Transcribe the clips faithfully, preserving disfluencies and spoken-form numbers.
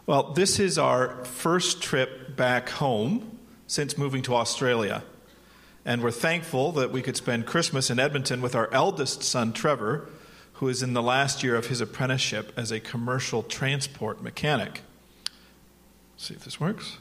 Well, this is our first trip back home since moving to Australia. And we're thankful that we could spend Christmas in Edmonton with our eldest son, Trevor, who is in the last year of his apprenticeship as a commercial transport mechanic. Let's see if this works.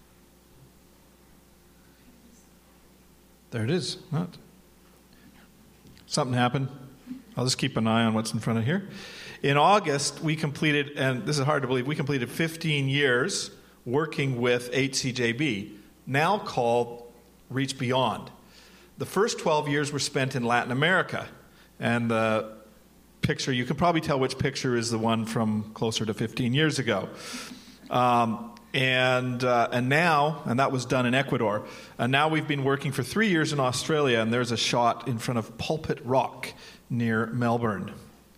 There it is. Not. Something happened. I'll just keep an eye on what's in front of here. In August, we completed, and this is hard to believe, we completed fifteen years working with H C J B, now called Reach Beyond. The first twelve years were spent in Latin America, and the picture, you can probably tell which picture is the one from closer to fifteen years ago. Um, and uh, and now, and that was done in Ecuador, and now we've been working for three years in Australia, and there's a shot in front of Pulpit Rock near Melbourne.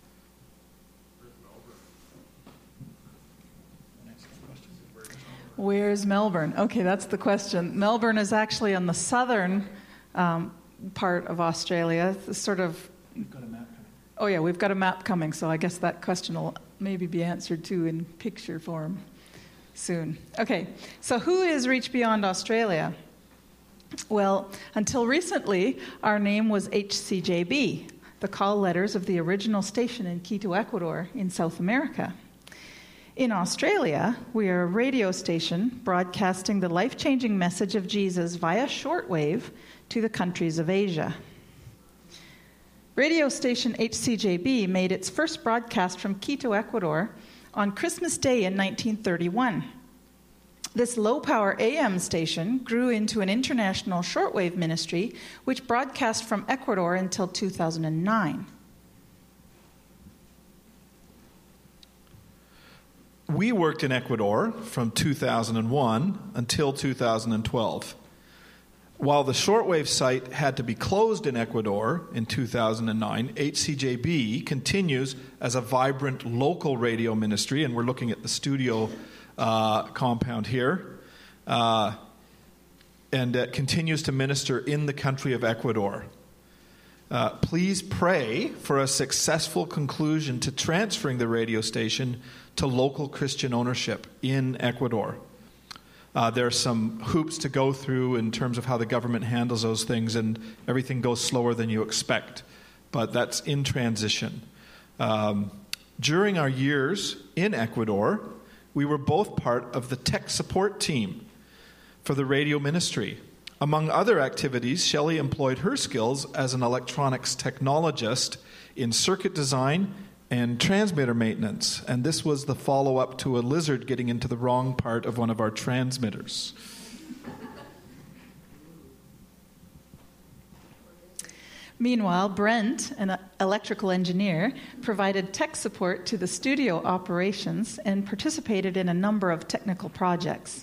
Where's Melbourne? Okay, that's the question. Melbourne is actually on the southern um, part of Australia. It's sort of. You've got a map coming. Oh yeah, we've got a map coming, so I guess that question will maybe be answered too in picture form soon. Okay, so who is Reach Beyond Australia? Well, until recently, our name was H C J B, the call letters of the original station in Quito, Ecuador, in South America. In Australia, we are a radio station broadcasting the life-changing message of Jesus via shortwave to the countries of Asia. Radio station H C J B made its first broadcast from Quito, Ecuador on Christmas Day in nineteen thirty-one. This low-power A M station grew into an international shortwave ministry which broadcast from Ecuador until two thousand nine. We worked in Ecuador from two thousand one until two thousand twelve. While the shortwave site had to be closed in Ecuador in two thousand nine, H C J B continues as a vibrant local radio ministry, and we're looking at the studio uh, compound here, uh, and it continues to minister in the country of Ecuador. Uh, please pray for a successful conclusion to transferring the radio station to local Christian ownership in Ecuador. Uh, there are some hoops to go through in terms of how the government handles those things, and everything goes slower than you expect. But that's in transition. Um, during our years in Ecuador, we were both part of the tech support team for the radio ministry. Among other activities, Shelley employed her skills as an electronics technologist in circuit design and transmitter maintenance. And this was the follow-up to a lizard getting into the wrong part of one of our transmitters. Meanwhile, Brent, an electrical engineer, provided tech support to the studio operations and participated in a number of technical projects.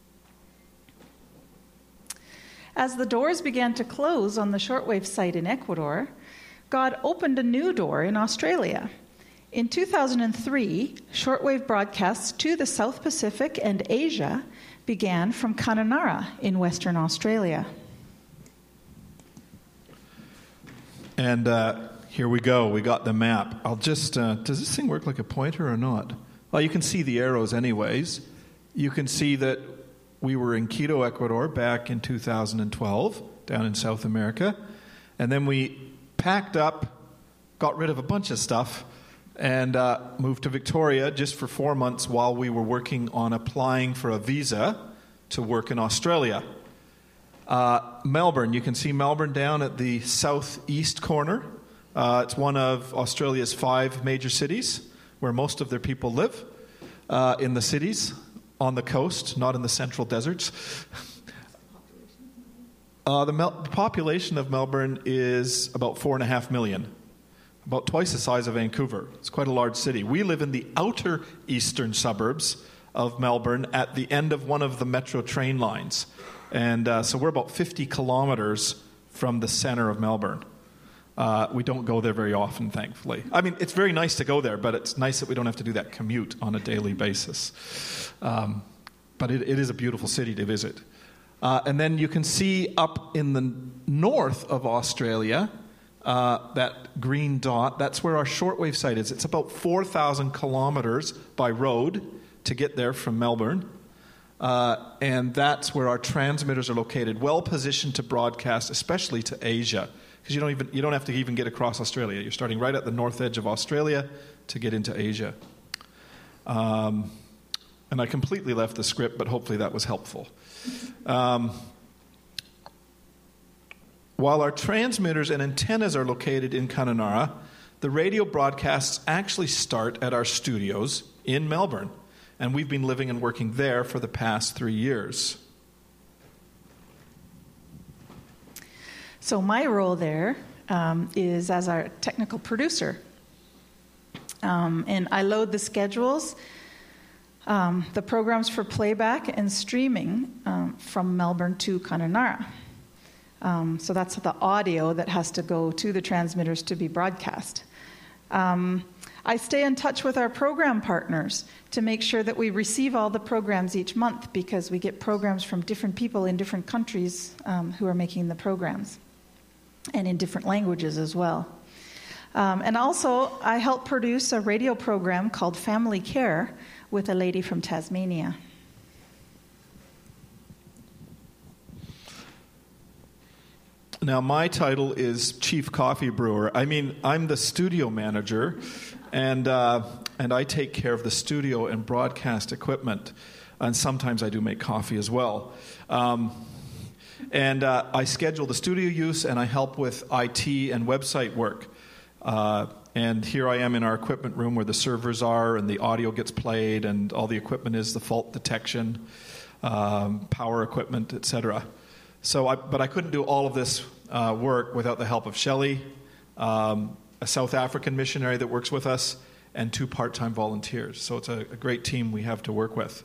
As the doors began to close on the shortwave site in Ecuador, God opened a new door in Australia. In two thousand three, shortwave broadcasts to the South Pacific and Asia began from Kununurra in Western Australia. And uh, here we go. We got the map. I'll just, uh, does this thing work like a pointer or not? Well, you can see the arrows anyways. You can see that we were in Quito, Ecuador back in two thousand twelve, down in South America. And then we packed up, got rid of a bunch of stuff, and uh, moved to Victoria just for four months while we were working on applying for a visa to work in Australia. Uh, Melbourne, you can see Melbourne down at the southeast corner. Uh, it's one of Australia's five major cities where most of their people live, uh, in the cities, on the coast, not in the central deserts. Uh, the, Mel- the population of Melbourne is about four and a half million, about twice the size of Vancouver. It's quite a large city. We live in the outer eastern suburbs of Melbourne at the end of one of the metro train lines. And uh, so we're about fifty kilometers from the center of Melbourne. Uh, we don't go there very often, thankfully. I mean, it's very nice to go there, but it's nice that we don't have to do that commute on a daily basis. Um, but it, it is a beautiful city to visit. Uh, and then you can see up in the north of Australia, uh, that green dot, that's where our shortwave site is. It's about four thousand kilometers by road to get there from Melbourne. Uh, and that's where our transmitters are located, well positioned to broadcast, especially to Asia, because you don't even you don't have to even get across Australia. You're starting right at the north edge of Australia to get into Asia. Um, and I completely left the script, but hopefully that was helpful. Um, while our transmitters and antennas are located in Kununurra, the radio broadcasts actually start at our studios in Melbourne. And we've been living and working there for the past three years. So my role there um, is as our technical producer. Um, and I load the schedules, um, the programs for playback and streaming um, from Melbourne to Kununurra. Um, so that's the audio that has to go to the transmitters to be broadcast. Um, I stay in touch with our program partners to make sure that we receive all the programs each month, because we get programs from different people in different countries um, who are making the programs, and in different languages as well. Um, and also, I help produce a radio program called Family Care with a lady from Tasmania. Now, my title is Chief Coffee Brewer. I mean, I'm the studio manager, and uh, and I take care of the studio and broadcast equipment. And sometimes I do make coffee as well. Um, and uh, I schedule the studio use, and I help with I T and website work. Uh, and here I am in our equipment room where the servers are, and the audio gets played, and all the equipment is the fault detection, um, power equipment, et cetera. So, I, but I couldn't do all of this uh, work without the help of Shelley, um, a South African missionary that works with us, and two part-time volunteers. So it's a, a great team we have to work with.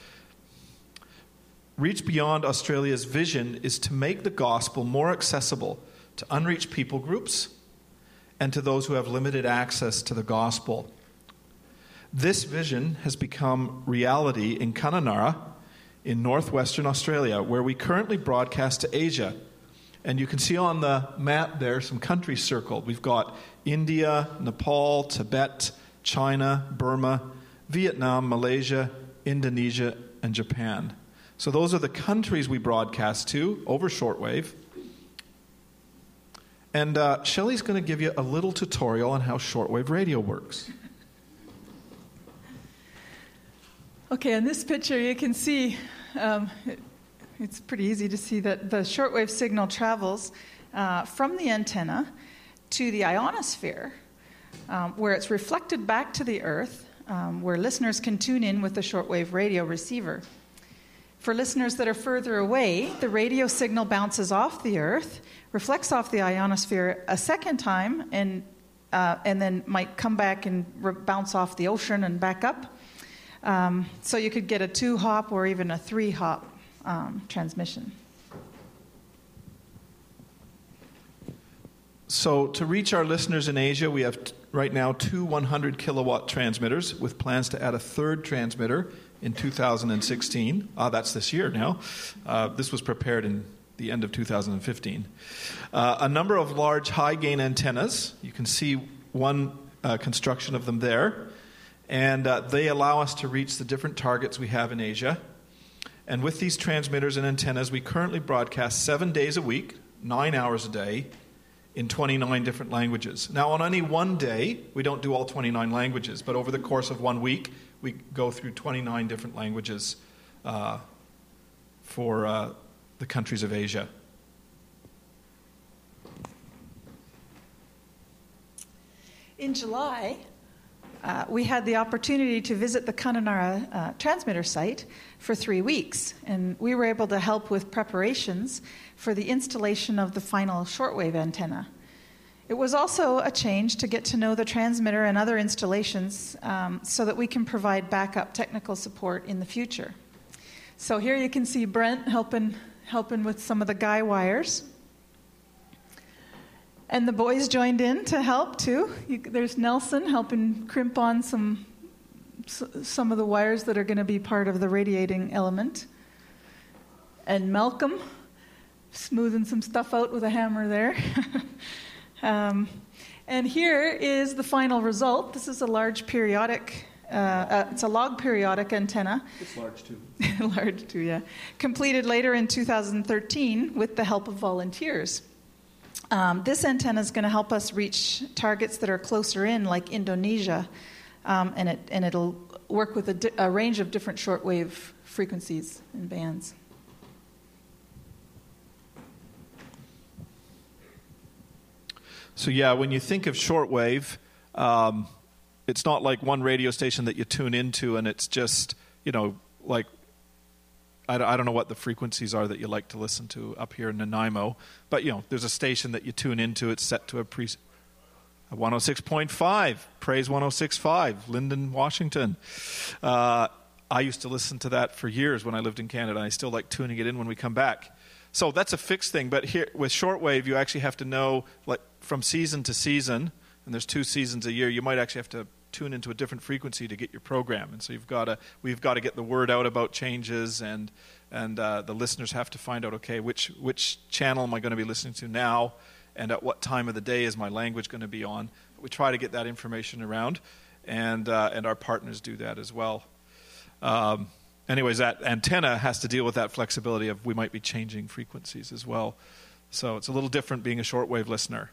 Reach Beyond Australia's vision is to make the gospel more accessible to unreached people groups and to those who have limited access to the gospel. This vision has become reality in Kununurra, in northwestern Australia, where we currently broadcast to Asia. And you can see on the map there some countries circled. We've got India, Nepal, Tibet, China, Burma, Vietnam, Malaysia, Indonesia, and Japan. So those are the countries we broadcast to over shortwave. And uh, Shelley's going to give you a little tutorial on how shortwave radio works. Okay, in this picture you can see, um, it, it's pretty easy to see that the shortwave signal travels uh, from the antenna to the ionosphere, um, where it's reflected back to the Earth, um, where listeners can tune in with the shortwave radio receiver. For listeners that are further away, the radio signal bounces off the Earth, reflects off the ionosphere a second time, and uh, and then might come back and re- bounce off the ocean and back up. Um, so you could get a two-hop or even a three-hop um, transmission. So to reach our listeners in Asia, we have t- right now two one hundred kilowatt transmitters with plans to add a third transmitter in two thousand sixteen. Ah, that's this year now. Uh, this was prepared in the end of two thousand fifteen. Uh, a number of large high-gain antennas. You can see one uh, construction of them there. And uh, they allow us to reach the different targets we have in Asia. And with these transmitters and antennas, we currently broadcast seven days a week, nine hours a day, in twenty-nine different languages. Now, on any one day, we don't do all twenty-nine languages, but over the course of one week, we go through twenty-nine different languages uh, for uh, the countries of Asia. In July, Uh, we had the opportunity to visit the Kununurra uh, transmitter site for three weeks, and we were able to help with preparations for the installation of the final shortwave antenna. It was also a change to get to know the transmitter and other installations um, so that we can provide backup technical support in the future. So here you can see Brent helping, helping with some of the guy wires. And the boys joined in to help, too. You, there's Nelson helping crimp on some some of the wires that are going to be part of the radiating element. And Malcolm smoothing some stuff out with a hammer there. um, and here is the final result. This is a large periodic Uh, uh, it's a log periodic antenna. It's large too. Large too, yeah. Completed later in two thousand thirteen with the help of volunteers. Um, this antenna is going to help us reach targets that are closer in, like Indonesia, um, and it and it'll work with a, di- a range of different shortwave frequencies and bands. So yeah, when you think of shortwave, um, it's not like one radio station that you tune into and it's just, you know, like, I don't, I don't know what the frequencies are that you like to listen to up here in Nanaimo, but, you know, there's a station that you tune into, it's set to a pre a one oh six point five, Praise one oh six point five, Lyndon, Washington. Uh, I used to listen to that for years when I lived in Canada. I still like tuning it in when we come back. So that's a fixed thing, but here with shortwave, you actually have to know, like, from season to season, and there's two seasons a year, you might actually have to tune into a different frequency to get your program, and so you've got to we've got to get the word out about changes, and and uh, the listeners have to find out, okay, which which channel am I going to be listening to now, and at what time of the day is my language going to be on. We try to get that information around, and uh, and our partners do that as well. Um, anyways, that antenna has to deal with that flexibility of we might be changing frequencies as well, so it's a little different being a shortwave listener.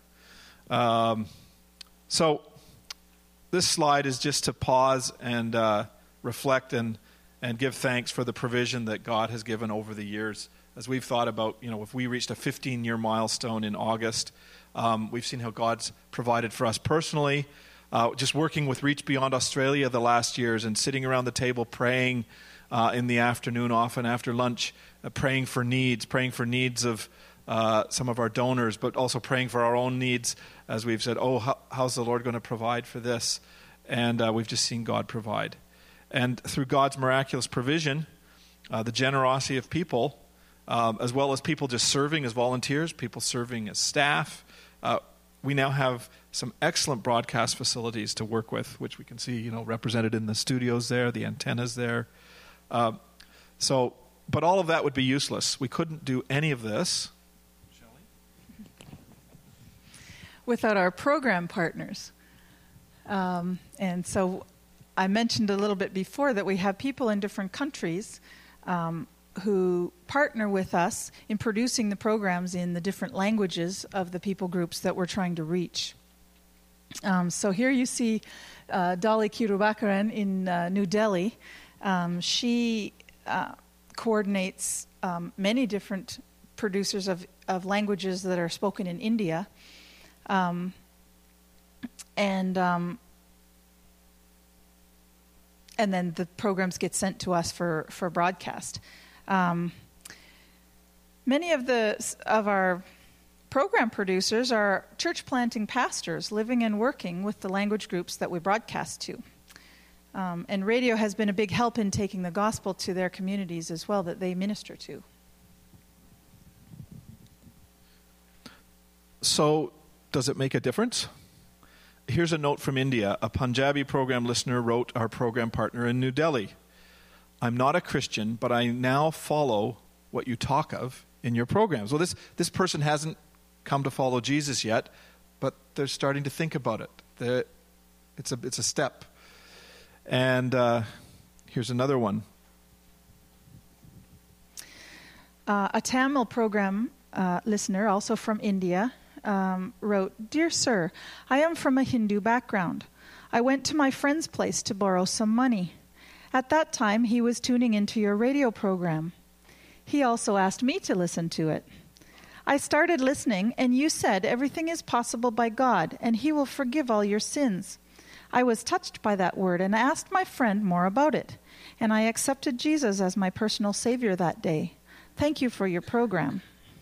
Um, so. This slide is just to pause and uh, reflect and, and give thanks for the provision that God has given over the years. As we've thought about, you know, if we reached a fifteen-year milestone in August, um, we've seen how God's provided for us personally. Uh, just working with Reach Beyond Australia the last years and sitting around the table praying uh, in the afternoon, often after lunch, uh, praying for needs, praying for needs of uh, some of our donors, but also praying for our own needs as we've said, oh, how, how's the Lord going to provide for this? And uh, we've just seen God provide. And through God's miraculous provision, uh, the generosity of people, um, as well as people just serving as volunteers, people serving as staff, uh, we now have some excellent broadcast facilities to work with, which we can see, you know, represented in the studios there, the antennas there. Uh, so, but all of that would be useless. We couldn't do any of this without our program partners. Um, and so I mentioned a little bit before that we have people in different countries um, who partner with us in producing the programs in the different languages of the people groups that we're trying to reach. Um, so here you see uh, Dolly Kirubakaran in uh, New Delhi. Um, she uh, coordinates um, many different producers of, of languages that are spoken in India. Um, and um, and then the programs get sent to us for, for broadcast. Um, many of the of our program producers are church planting pastors living and working with the language groups that we broadcast to. Um, and radio has been a big help in taking the gospel to their communities as well that they minister to. So, does it make a difference? Here's a note from India. A Punjabi program listener wrote our program partner in New Delhi. I'm not a Christian, but I now follow what you talk of in your programs. Well, this, this person hasn't come to follow Jesus yet, but they're starting to think about it. They're, it's a, it's a step. And uh, here's another one. Uh, a Tamil program uh, listener, also from India, Um, wrote, Dear Sir, I am from a Hindu background. I went to my friend's place to borrow some money. At that time, he was tuning into your radio program. He also asked me to listen to it. I started listening, and you said everything is possible by God, and he will forgive all your sins. I was touched by that word and asked my friend more about it, and I accepted Jesus as my personal Savior that day. Thank you for your program.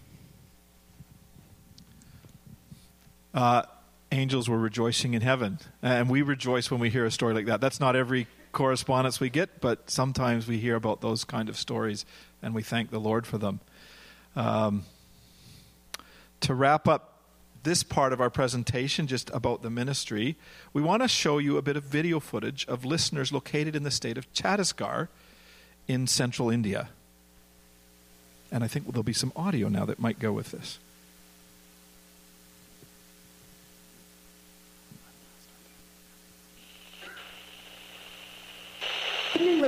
Uh, angels were rejoicing in heaven. And we rejoice when we hear a story like that. That's not every correspondence we get, but sometimes we hear about those kind of stories, and we thank the Lord for them. Um, to wrap up this part of our presentation, just about the ministry, we want to show you a bit of video footage of listeners located in the state of Chhattisgarh in central India. And I think there'll be some audio now that might go with this.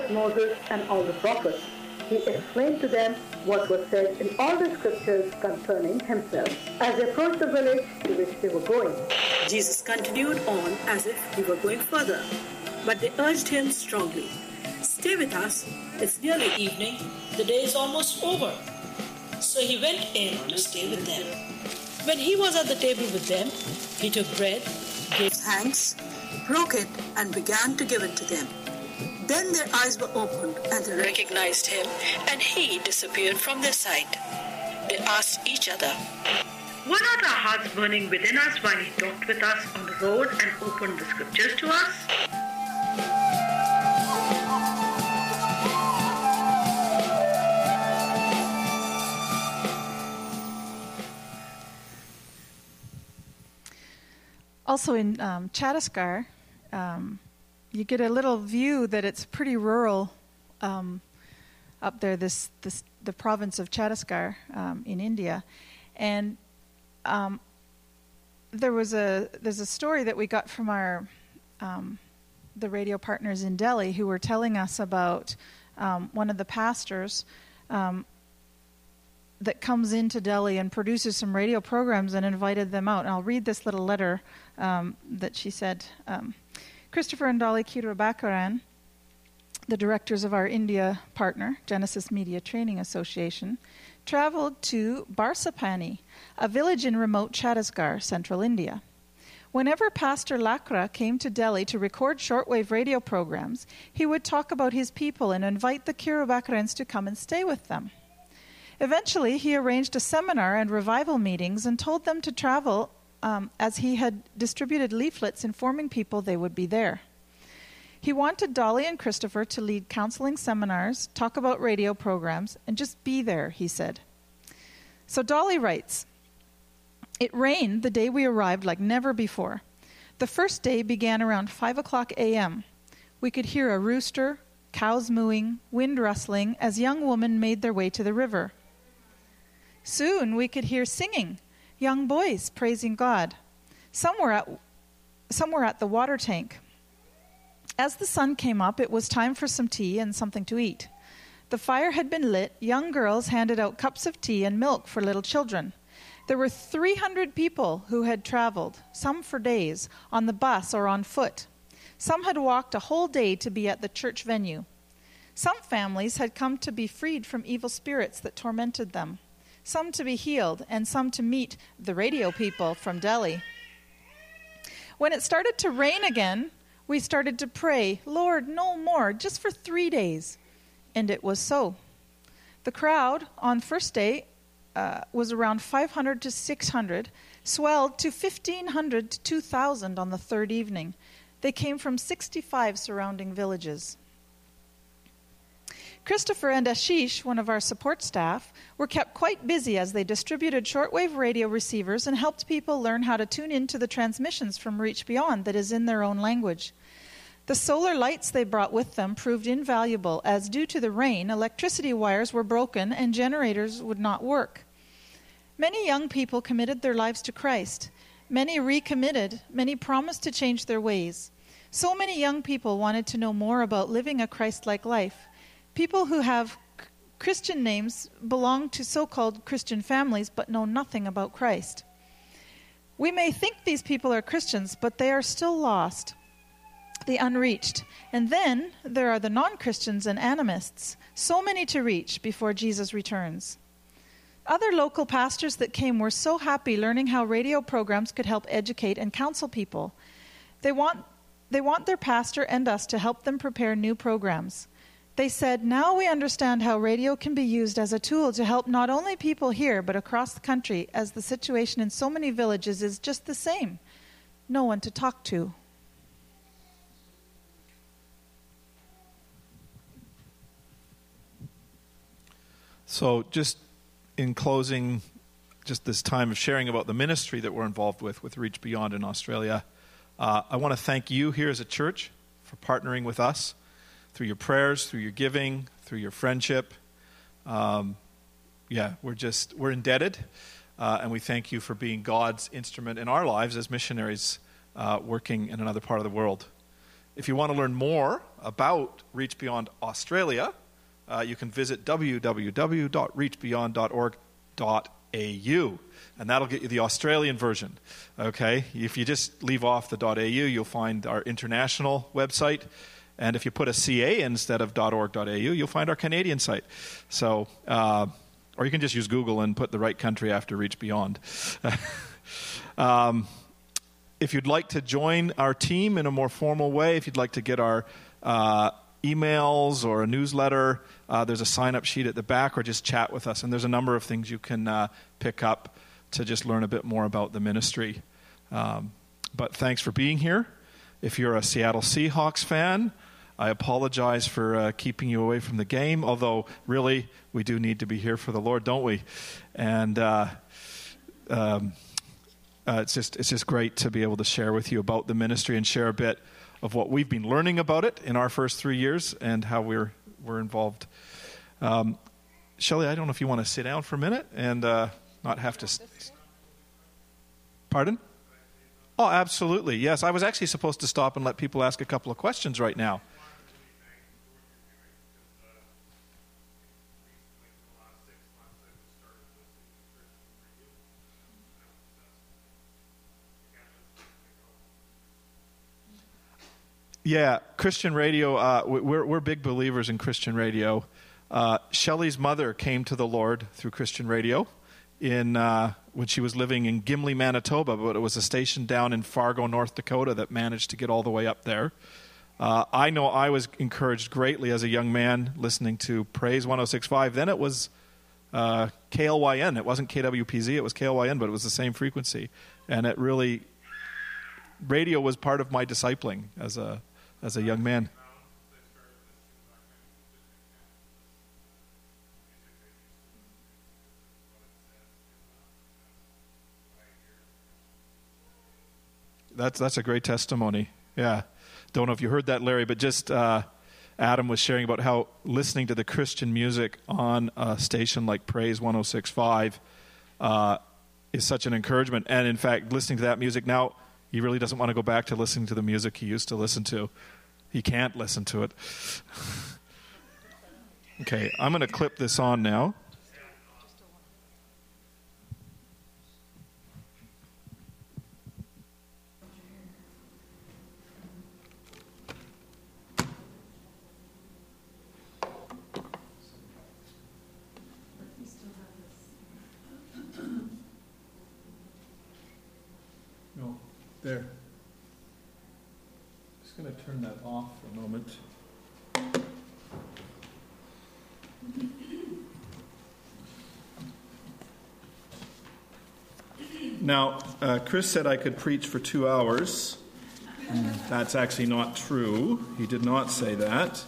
with Moses and all the prophets. He explained to them what was said in all the scriptures concerning himself. As they approached the village to which they were going, Jesus continued on as if he were going further, but they urged him strongly, "Stay with us, it's nearly evening, the day is almost over." So he went in to stay with them. When he was at the table with them, he took bread, gave thanks, broke it, and began to give it to them. Then their eyes were opened, and they recognized him, and he disappeared from their sight. They asked each other, "Were not our hearts burning within us while he talked with us on the road and opened the scriptures to us?" Also in um, Chhattisgarh, um, you get a little view that it's pretty rural um, up there, this, this the province of Chhattisgarh um, in India. And um, there was a there's a story that we got from our um, the radio partners in Delhi who were telling us about um, one of the pastors um, that comes into Delhi and produces some radio programs and invited them out. And I'll read this little letter um, that she said. Um, Christopher and Dolly Kirubakaran, the directors of our India partner, Genesis Media Training Association, traveled to Barsapani, a village in remote Chhattisgarh, central India. Whenever Pastor Lakra came to Delhi to record shortwave radio programs, he would talk about his people and invite the Kirubakarans to come and stay with them. Eventually, he arranged a seminar and revival meetings and told them to travel um, as he had distributed leaflets informing people they would be there. He wanted Dolly and Christopher to lead counseling seminars, talk about radio programs, and just be there, he said. So Dolly writes, "It rained the day we arrived like never before. The first day began around five o'clock a.m. We could hear a rooster, cows mooing, wind rustling as young women made their way to the river. Soon we could hear singing, young boys praising God. Some were at, some were at the water tank. As the sun came up, it was time for some tea and something to eat. The fire had been lit. Young girls handed out cups of tea and milk for little children. There were three hundred people who had traveled, some for days, on the bus or on foot. Some had walked a whole day to be at the church venue. Some families had come to be freed from evil spirits that tormented them, some to be healed, and some to meet the radio people from Delhi. When it started to rain again, we started to pray, 'Lord, no more, just for three days.' And it was so. The crowd on first day uh, was around five hundred to six hundred, swelled to fifteen hundred to two thousand on the third evening. They came from sixty-five surrounding villages. Christopher and Ashish, one of our support staff, were kept quite busy as they distributed shortwave radio receivers and helped people learn how to tune into the transmissions from Reach Beyond that is in their own language. The solar lights they brought with them proved invaluable as, due to the rain, electricity wires were broken and generators would not work. Many young people committed their lives to Christ. Many recommitted. Many promised to change their ways. So many young people wanted to know more about living a Christ-like life. People who have Christian names belong to so-called Christian families but know nothing about Christ. We may think these people are Christians, but they are still lost, the unreached. And then there are the non-Christians and animists, so many to reach before Jesus returns. Other local pastors that came were so happy learning how radio programs could help educate and counsel people. They want, they want their pastor and us to help them prepare new programs. They said, now we understand how radio can be used as a tool to help not only people here, but across the country, as the situation in so many villages is just the same. No one to talk to. So just in closing, just this time of sharing about the ministry that we're involved with, with Reach Beyond in Australia, uh, I want to thank you here as a church for partnering with us through your prayers, through your giving, through your friendship. Um, yeah, we're just, we're indebted, uh, and we thank you for being God's instrument in our lives as missionaries uh, working in another part of the world. If you want to learn more about Reach Beyond Australia, uh, you can visit w w w dot reach beyond dot org dot a u, and that'll get you the Australian version. Okay, if you just leave off the .au, you'll find our international website, and if you put a .ca instead of .org dot a u, you'll find our Canadian site. So, uh, or you can just use Google and put the right country after Reach Beyond. um, if you'd like to join our team in a more formal way, if you'd like to get our uh, emails or a newsletter, uh, there's a sign-up sheet at the back, or just chat with us. And there's a number of things you can uh, pick up to just learn a bit more about the ministry. Um, but thanks for being here. If you're a Seattle Seahawks fan, I apologize for uh, keeping you away from the game, although really we do need to be here for the Lord, don't we? And uh, um, uh, it's just it's just great to be able to share with you about the ministry and share a bit of what we've been learning about it in our first three years and how we're we're involved. Um, Shelley, I don't know if you want to sit down for a minute and uh, not have to... St- Pardon? Oh, absolutely. Yes, I was actually supposed to stop and let people ask a couple of questions right now. Yeah, Christian radio, uh, we're, we're big believers in Christian radio. Uh, Shelley's mother came to the Lord through Christian radio in uh, when she was living in Gimli, Manitoba, but it was a station down in Fargo, North Dakota that managed to get all the way up there. Uh, I know I was encouraged greatly as a young man listening to Praise one oh six point five. Then it was uh, K L Y N. It wasn't K W P Z, it was K L Y N, but it was the same frequency. And it really, radio was part of my discipling as a as a young man. That's that's a great testimony. Yeah. Don't know if you heard that, Larry, but just uh, Adam was sharing about how listening to the Christian music on a station like Praise one oh six point five uh, is such an encouragement. And in fact, listening to that music now, he really doesn't want to go back to listening to the music he used to listen to. He can't listen to it. Okay, I'm going to clip this on now. No, there. I'm just going to turn that off for a moment. Now, uh, Chris said I could preach for two hours. That's actually not true. He did not say that.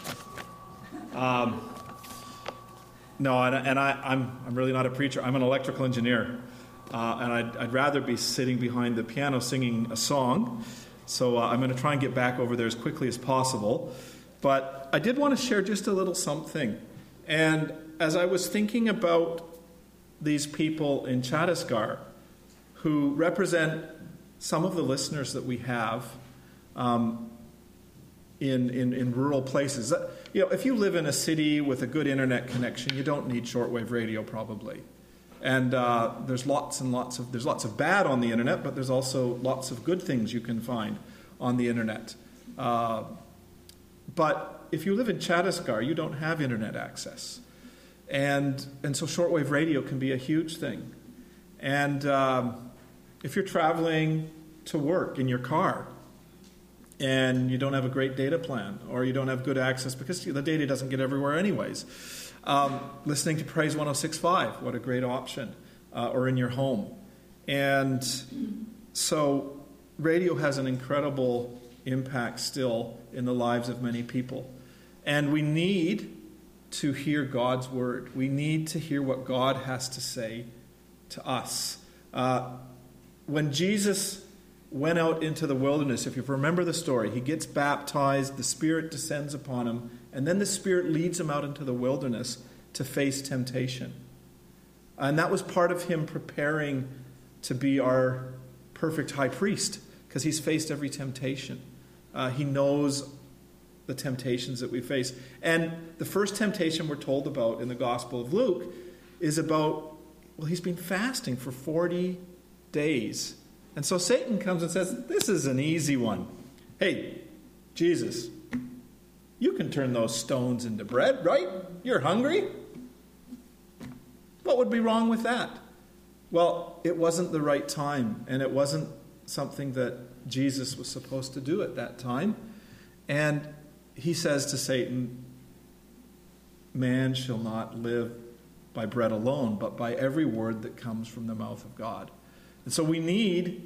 Um, no, and, and I, I'm, I'm really not a preacher. I'm an electrical engineer. Uh, and I'd, I'd rather be sitting behind the piano singing a song. So uh, I'm going to try and get back over there as quickly as possible. But I did want to share just a little something. And as I was thinking about these people in Chhattisgarh who represent some of the listeners that we have um, in, in, in rural places. You know, if you live in a city with a good internet connection, you don't need shortwave radio probably. And uh, there's lots and lots of there's lots of bad on the internet, but there's also lots of good things you can find on the internet. Uh, but if you live in Chhattisgarh, you don't have internet access, and and so shortwave radio can be a huge thing. And um, if you're traveling to work in your car, and you don't have a great data plan, or you don't have good access because the data doesn't get everywhere anyways. Um, listening to Praise one oh six point five, what a great option, uh, or in your home. And so radio has an incredible impact still in the lives of many people. And we need to hear God's word. We need to hear what God has to say to us. Uh, when Jesus went out into the wilderness, if you remember the story, he gets baptized, the Spirit descends upon him, and then the Spirit leads him out into the wilderness to face temptation. And that was part of him preparing to be our perfect high priest, because he's faced every temptation. Uh, he knows the temptations that we face. And the first temptation we're told about in the Gospel of Luke is about, well, he's been fasting for forty days. And so Satan comes and says, this is an easy one. Hey, Jesus, you can turn those stones into bread, right? You're hungry? What would be wrong with that? Well, it wasn't the right time, and it wasn't something that Jesus was supposed to do at that time. And he says to Satan, man shall not live by bread alone, but by every word that comes from the mouth of God. And so we need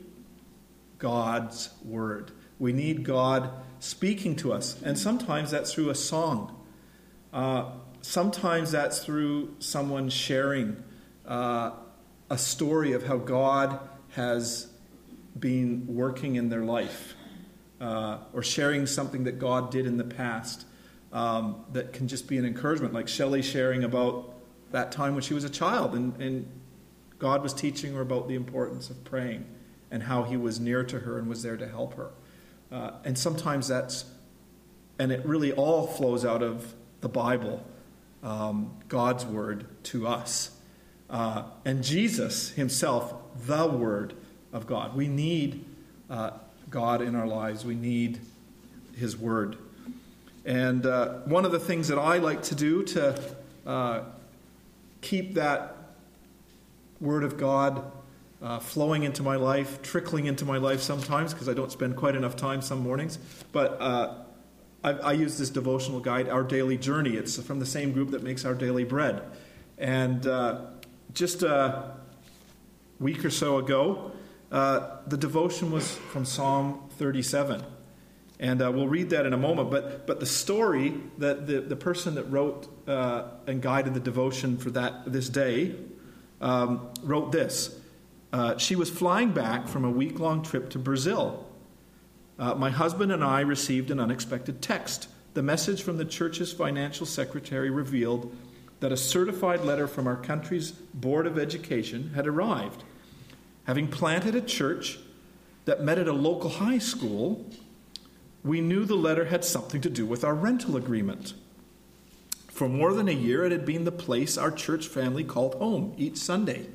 God's word. We need God speaking to us. And sometimes that's through a song. Uh, sometimes that's through someone sharing uh, a story of how God has been working in their life. Uh, or sharing something that God did in the past um, that can just be an encouragement. Like Shelley sharing about that time when she was a child and, and God was teaching her about the importance of praying and how he was near to her and was there to help her. Uh, and sometimes that's, and it really all flows out of the Bible, um, God's word to us. Uh, and Jesus himself, the word of God. We need uh, God in our lives. We need his word. And uh, one of the things that I like to do to uh, keep that word of God uh, flowing into my life, trickling into my life sometimes, because I don't spend quite enough time some mornings, but uh, I, I use this devotional guide, Our Daily Journey. It's from the same group that makes Our Daily Bread. And uh, just a week or so ago, uh, the devotion was from Psalm thirty-seven. And uh, we'll read that in a moment. But but the story that the, the person that wrote uh, and guided the devotion for that this day um, wrote this. Uh, she was flying back from a week-long trip to Brazil. Uh, my husband and I received an unexpected text. The message from the church's financial secretary revealed that a certified letter from our country's Board of Education had arrived. Having planted a church that met at a local high school, we knew the letter had something to do with our rental agreement. For more than a year, it had been the place our church family called home each Sunday.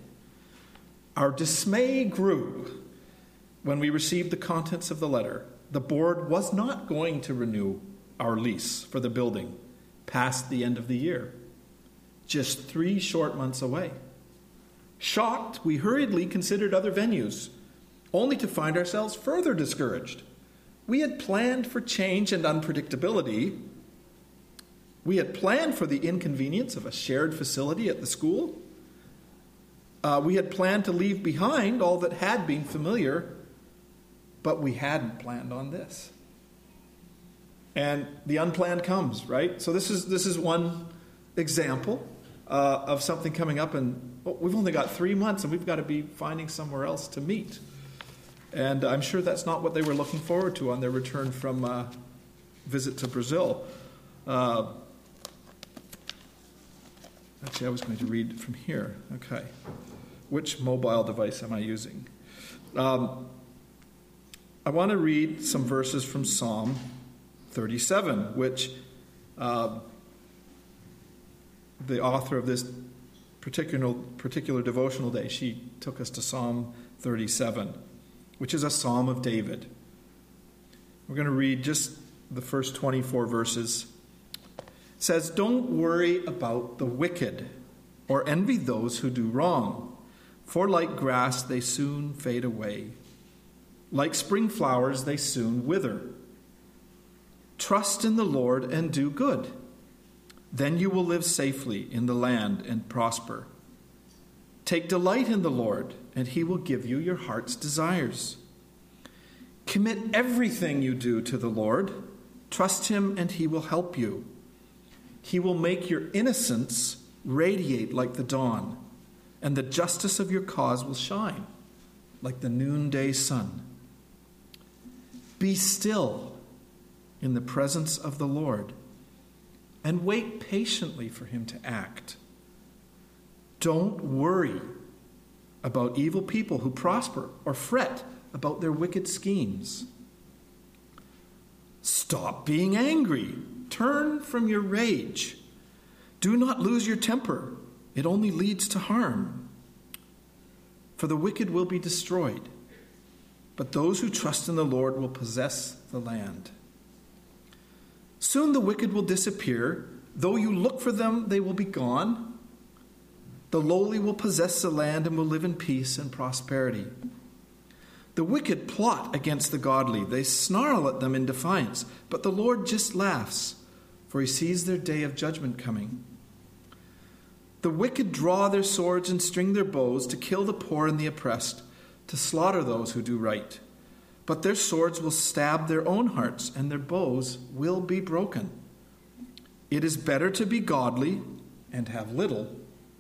Our dismay grew when we received the contents of the letter. The board was not going to renew our lease for the building past the end of the year, just three short months away. Shocked, we hurriedly considered other venues, only to find ourselves further discouraged. We had planned for change and unpredictability. We had planned for the inconvenience of a shared facility at the school. Uh, we had planned to leave behind all that had been familiar, but we hadn't planned on this. And the unplanned comes, right? So this is this is one example uh, of something coming up, and oh, we've only got three months, and we've got to be finding somewhere else to meet. And I'm sure that's not what they were looking forward to on their return from a visit to Brazil. Uh, actually, I was going to read from here. Okay. Which mobile device am I using? Um, I want to read some verses from Psalm thirty-seven, which uh, the author of this particular, particular devotional day, she took us to Psalm thirty-seven, which is a psalm of David. We're going to read just the first twenty-four verses. It says, "Don't worry about the wicked or envy those who do wrong, for like grass they soon fade away. Like spring flowers they soon wither. Trust in the Lord and do good. Then you will live safely in the land and prosper. Take delight in the Lord, and he will give you your heart's desires. Commit everything you do to the Lord. Trust him, and he will help you. He will make your innocence radiate like the dawn, and the justice of your cause will shine like the noonday sun. Be still in the presence of the Lord, and wait patiently for him to act. Don't worry about evil people who prosper, or fret about their wicked schemes. Stop being angry. Turn from your rage. Do not lose your temper. It only leads to harm. For the wicked will be destroyed, but those who trust in the Lord will possess the land. Soon the wicked will disappear. Though you look for them, they will be gone. The lowly will possess the land and will live in peace and prosperity. The wicked plot against the godly. They snarl at them in defiance, but the Lord just laughs, for he sees their day of judgment coming. The wicked draw their swords and string their bows to kill the poor and the oppressed, to slaughter those who do right. But their swords will stab their own hearts, and their bows will be broken. It is better to be godly and have little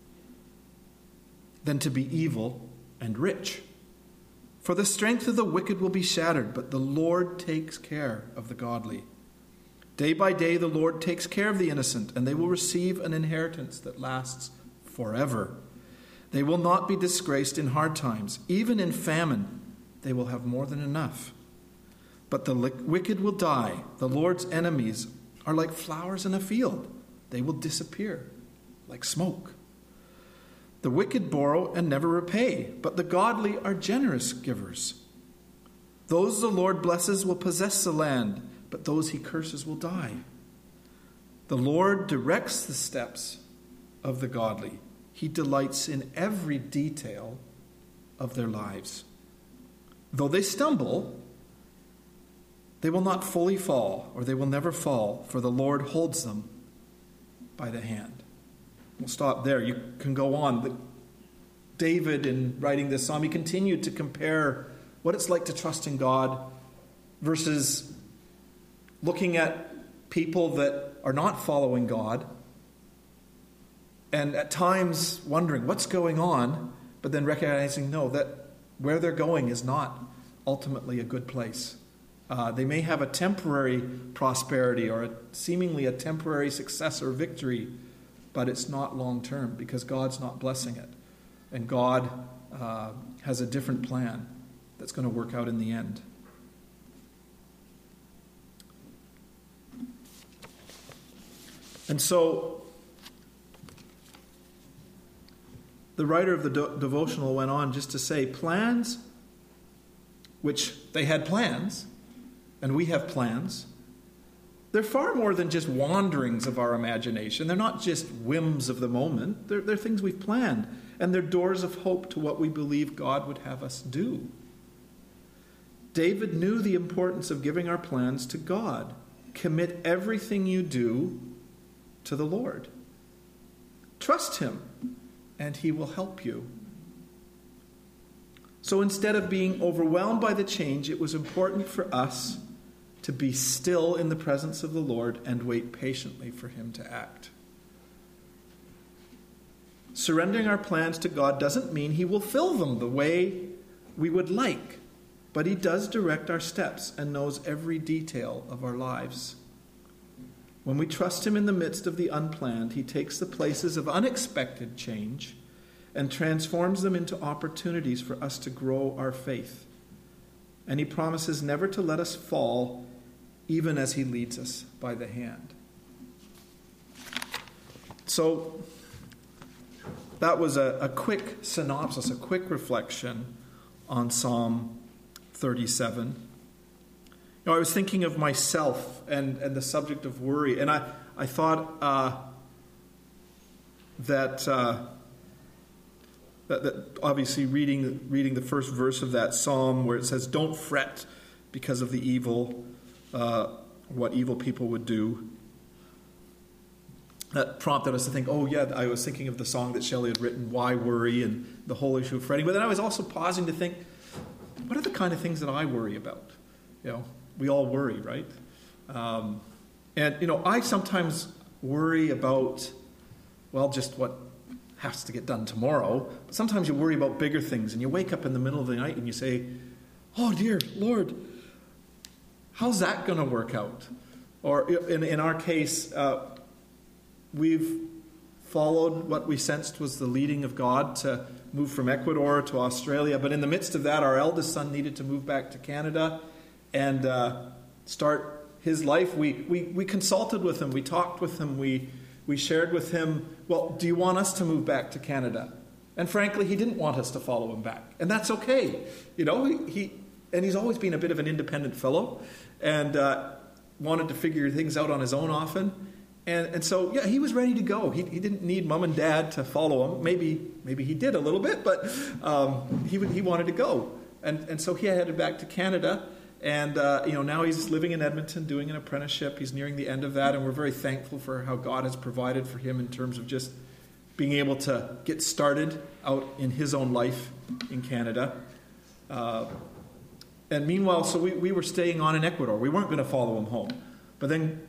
than to be evil and rich. For the strength of the wicked will be shattered, but the Lord takes care of the godly. Day by day the Lord takes care of the innocent, and they will receive an inheritance that lasts forever. They will not be disgraced in hard times. Even in famine, they will have more than enough. But the wicked will die. The Lord's enemies are like flowers in a field. They will disappear like smoke. The wicked borrow and never repay, but the godly are generous givers. Those the Lord blesses will possess the land, but those he curses will die. The Lord directs the steps of the godly. He delights in every detail of their lives. Though they stumble, they will not fully fall, or they will never fall, for the Lord holds them by the hand. We'll stop there. You can go on. David, in writing this psalm, he continued to compare what it's like to trust in God versus looking at people that are not following God and at times wondering what's going on, but then recognizing, no, that where they're going is not ultimately a good place. Uh, they may have a temporary prosperity or a, seemingly a temporary success or victory, but it's not long term because God's not blessing it. And God uh, has a different plan that's going to work out in the end. And so the writer of the do- devotional went on just to say, plans, which they had plans, and we have plans, they're far more than just wanderings of our imagination. They're not just whims of the moment. They're, they're things we've planned, and they're doors of hope to what we believe God would have us do. David knew the importance of giving our plans to God. Commit everything you do to the Lord. Trust him, and he will help you. So instead of being overwhelmed by the change, it was important for us to be still in the presence of the Lord and wait patiently for him to act. Surrendering our plans to God doesn't mean he will fill them the way we would like, but he does direct our steps and knows every detail of our lives. When we trust him in the midst of the unplanned, he takes the places of unexpected change and transforms them into opportunities for us to grow our faith. And he promises never to let us fall, even as he leads us by the hand. So that was a, a quick synopsis, a quick reflection on Psalm thirty-seven. You know, I was thinking of myself and, and the subject of worry, and I, I thought uh, that, uh, that that obviously reading reading the first verse of that psalm where it says, "Don't fret because of the evil, uh, what evil people would do." That prompted us to think, oh yeah, I was thinking of the song that Shelley had written, "Why Worry?" and the whole issue of fretting. But then I was also pausing to think, what are the kind of things that I worry about? You know, we all worry, right? Um, and, you know, I sometimes worry about, well, just what has to get done tomorrow. But sometimes you worry about bigger things, and you wake up in the middle of the night and you say, oh dear Lord, how's that going to work out? Or in, in our case, uh, we've followed what we sensed was the leading of God to move from Ecuador to Australia. But in the midst of that, our eldest son needed to move back to Canada and uh, start his life, we, we, we consulted with him, we talked with him, we, we shared with him, well, do you want us to move back to Canada? And frankly, he didn't want us to follow him back. And that's okay. You know, he, he and he's always been a bit of an independent fellow and uh, wanted to figure things out on his own often. And and so, yeah, he was ready to go. He he didn't need mom and dad to follow him. Maybe maybe he did a little bit, but um, he he wanted to go. And and so he headed back to Canada. And, uh, you know, now he's living in Edmonton, doing an apprenticeship. He's nearing the end of that. And we're very thankful for how God has provided for him in terms of just being able to get started out in his own life in Canada. Uh, and meanwhile, so we, we were staying on in Ecuador. We weren't going to follow him home. But then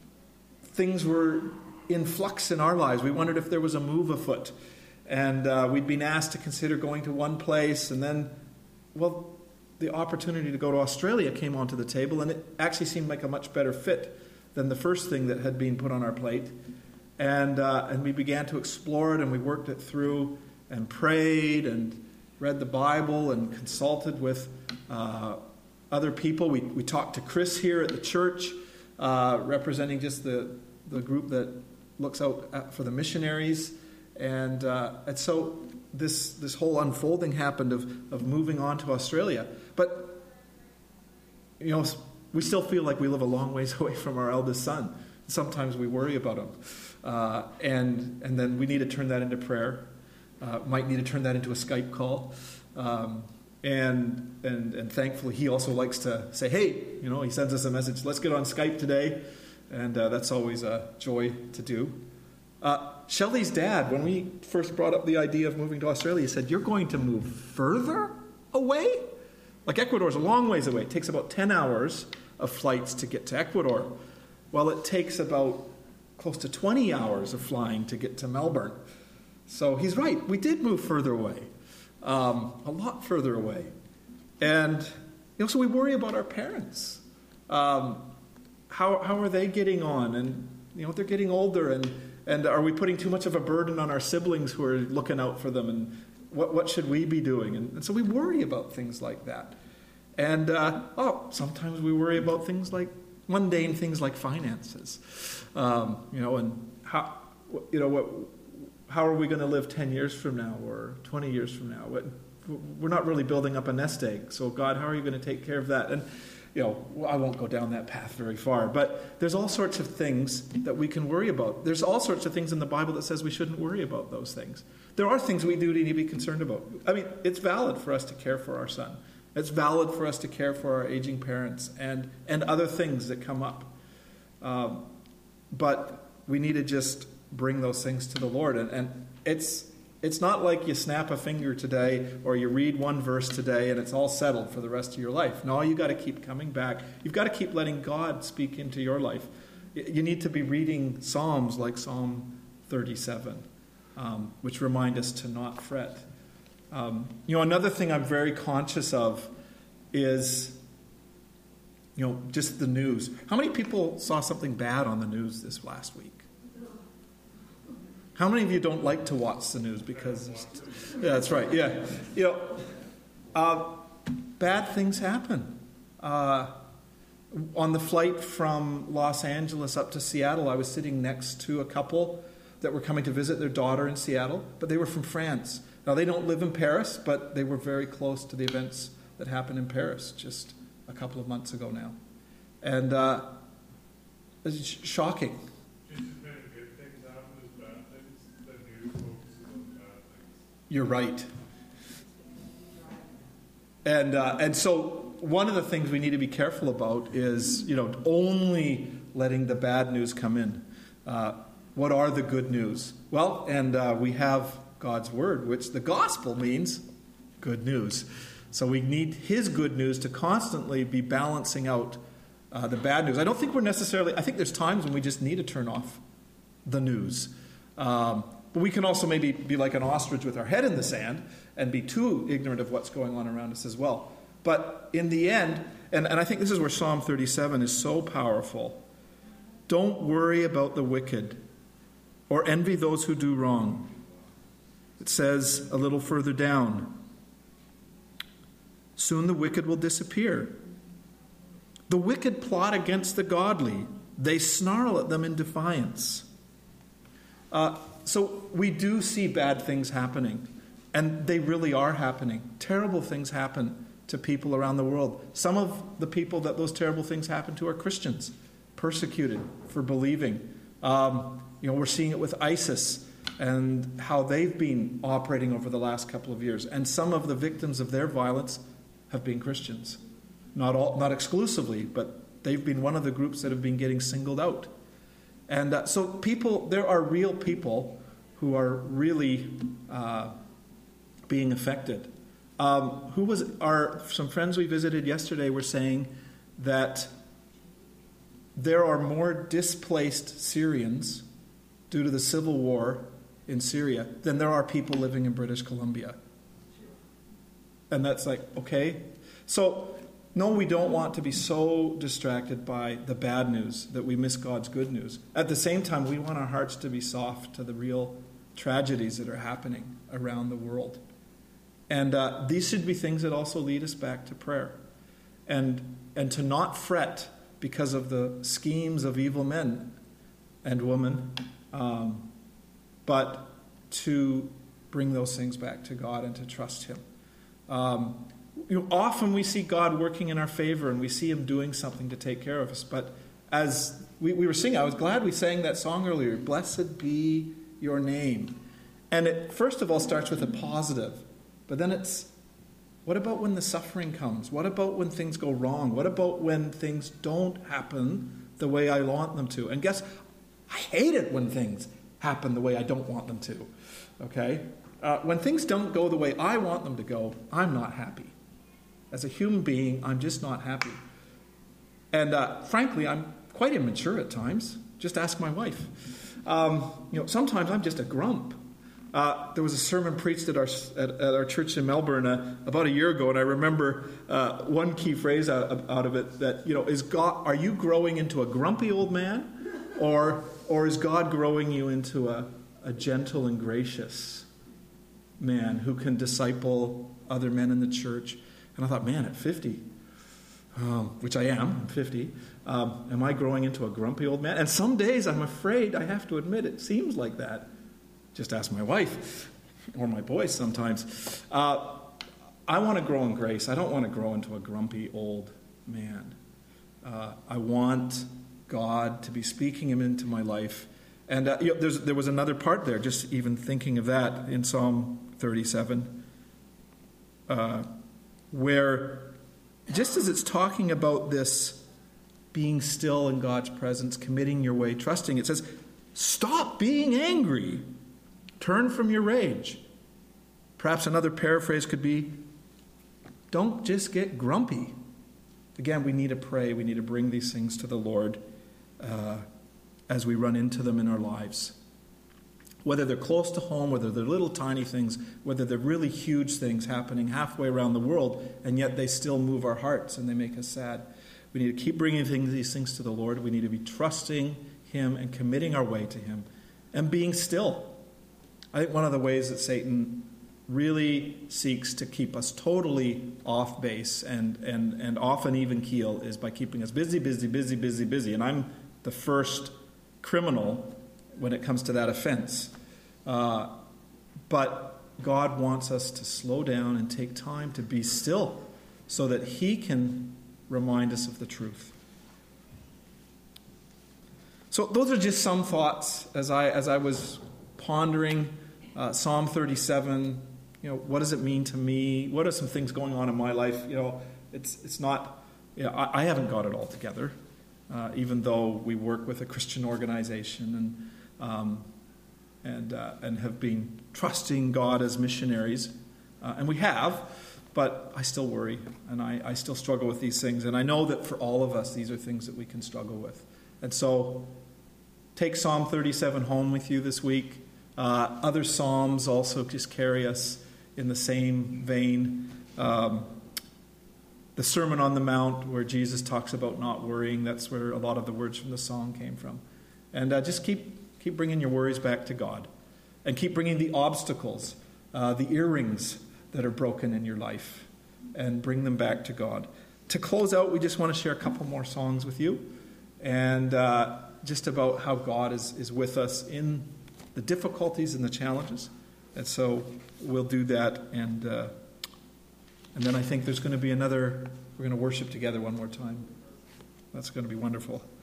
things were in flux in our lives. We wondered if there was a move afoot. And uh, we'd been asked to consider going to one place. And then, well, the opportunity to go to Australia came onto the table. And it actually seemed like a much better fit than the first thing that had been put on our plate. And uh, and we began to explore it, and we worked it through and prayed and read the Bible and consulted with uh, other people. We we talked to Chris here at the church, uh, representing just the, the group that looks out at, for the missionaries. And uh, and so this this whole unfolding happened of, of moving on to Australia. But, you know, we still feel like we live a long ways away from our eldest son. Sometimes we worry about him. Uh, and and then we need to turn that into prayer. Uh, might need to turn that into a Skype call. Um, and and and thankfully he also likes to say, hey, you know, he sends us a message, let's get on Skype today. And uh, that's always a joy to do. Uh, Shelley's dad, when we first brought up the idea of moving to Australia, he said, you're going to move further away? Like Ecuador's a long ways away. It takes about ten hours of flights to get to Ecuador. Well, it takes about close to twenty hours of flying to get to Melbourne. So he's right. We did move further away, um, a lot further away. And, you know, so we worry about our parents. Um, how how are they getting on? And, you know, they're getting older. And, and are we putting too much of a burden on our siblings who are looking out for them? And what, what should we be doing? And, and so we worry about things like that. And, uh, oh, sometimes we worry about things like mundane things like finances, um, you know, and how, you know, what, how are we going to live ten years from now or twenty years from now? What, we're not really building up a nest egg. So, God, how are you going to take care of that? And, you know, I won't go down that path very far, but there's all sorts of things that we can worry about. There's all sorts of things in the Bible that says we shouldn't worry about those things. There are things we do need to be concerned about. I mean, it's valid for us to care for our son. It's valid for us to care for our aging parents and, and other things that come up. Um, but we need to just bring those things to the Lord. And, and it's it's not like you snap a finger today or you read one verse today and it's all settled for the rest of your life. No, you've got to keep coming back. You've got to keep letting God speak into your life. You need to be reading Psalms like Psalm thirty-seven, um, which remind us to not fret. Um, you know, another thing I'm very conscious of is, you know, just the news. How many people saw something bad on the news this last week? How many of you don't like to watch the news because, yeah, that's right, yeah. You know, uh, bad things happen. Uh, on the flight from Los Angeles up to Seattle, I was sitting next to a couple that were coming to visit their daughter in Seattle, but they were from France. Now, they don't live in Paris, but they were very close to the events that happened in Paris just a couple of months ago now. And uh, it's shocking. Just as many good things happen as bad things. The news focuses on bad things. You're right. And, uh, and so one of the things we need to be careful about is, you know, only letting the bad news come in. Uh, what are the good news? Well, and uh, we have God's word, which the gospel means good news. So we need his good news to constantly be balancing out uh, the bad news. I don't think we're necessarily, I think there's times when we just need to turn off the news. Um, but we can also maybe be like an ostrich with our head in the sand and be too ignorant of what's going on around us as well. But in the end, and, and I think this is where Psalm thirty-seven is so powerful. Don't worry about the wicked or envy those who do wrong. It says a little further down, soon the wicked will disappear. The wicked plot against the godly. They snarl at them in defiance. Uh, so we do see bad things happening. And they really are happening. Terrible things happen to people around the world. Some of the people that those terrible things happen to are Christians, persecuted for believing. Um, you know, we're seeing it with ISIS and how they've been operating over the last couple of years. And some of the victims of their violence have been Christians. Not all, not exclusively, but they've been one of the groups that have been getting singled out. And uh, so people, there are real people who are really uh, being affected. Um, who was our some friends we visited yesterday were saying that there are more displaced Syrians due to the civil war in Syria than there are people living in British Columbia. And that's like, okay. So, no, we don't want to be so distracted by the bad news that we miss God's good news. At the same time, we want our hearts to be soft to the real tragedies that are happening around the world. And uh, these should be things that also lead us back to prayer. And, and to not fret because of the schemes of evil men and women, um, but to bring those things back to God and to trust Him. Um, you know, often we see God working in our favor and we see Him doing something to take care of us. But as we, we were singing, I was glad we sang that song earlier, Blessed Be Your Name. And it, first of all, starts with a positive. But then it's, what about when the suffering comes? What about when things go wrong? What about when things don't happen the way I want them to? And guess, I hate it when things happen the way I don't want them to. Okay? Uh, when things don't go the way I want them to go, I'm not happy. As a human being, I'm just not happy. And uh, frankly, I'm quite immature at times. Just ask my wife. Um, you know, sometimes I'm just a grump. Uh, there was a sermon preached at our at, at our church in Melbourne uh, about a year ago, and I remember uh, one key phrase out, out of it that, you know, is God? Are you growing into a grumpy old man, or or is God growing you into a, a gentle and gracious man who can disciple other men in the church? And I thought, man, at fifty, um, which I am, I'm fifty, um, am I growing into a grumpy old man? And some days, I'm afraid, I have to admit, it seems like that. Just ask my wife or my boys sometimes. Uh, I want to grow in grace. I don't want to grow into a grumpy old man. Uh, I want God to be speaking Him into my life. And uh, you know, there's, there was another part there, just even thinking of that in Psalm thirty-seven, uh, where just as it's talking about this being still in God's presence, committing your way, trusting, it says, stop being angry. Turn from your rage. Perhaps another paraphrase could be, don't just get grumpy. Again, we need to pray. We need to bring these things to the Lord uh, as we run into them in our lives. Whether they're close to home, whether they're little tiny things, whether they're really huge things happening halfway around the world, and yet they still move our hearts and they make us sad. We need to keep bringing things, these things to the Lord. We need to be trusting Him and committing our way to Him and being still. I think one of the ways that Satan really seeks to keep us totally off base and, and, and off an even keel is by keeping us busy, busy, busy, busy, busy. And I'm the first criminal when it comes to that offense. Uh, but God wants us to slow down and take time to be still so that He can remind us of the truth. So those are just some thoughts as I as I was pondering uh, Psalm thirty-seven. You know, what does it mean to me? What are some things going on in my life? You know, it's it's not. You know, I, I haven't got it all together, uh, even though we work with a Christian organization and um, and uh, and have been trusting God as missionaries, uh, and we have. But I still worry, and I, I still struggle with these things, and I know that for all of us, these are things that we can struggle with. And so, take Psalm thirty-seven home with you this week. Uh, other Psalms also just carry us in the same vein. Um, the Sermon on the Mount, where Jesus talks about not worrying, that's where a lot of the words from the song came from. And uh, just keep keep bringing your worries back to God. And keep bringing the obstacles, uh, the earrings that are broken in your life, and bring them back to God. to close out, we just want to share a couple more songs with you, and uh, just about how God is, is with us in the difficulties and the challenges. And so we'll do that, and uh, and then I think there's going to be another, we're going to worship together one more time. That's going to be wonderful.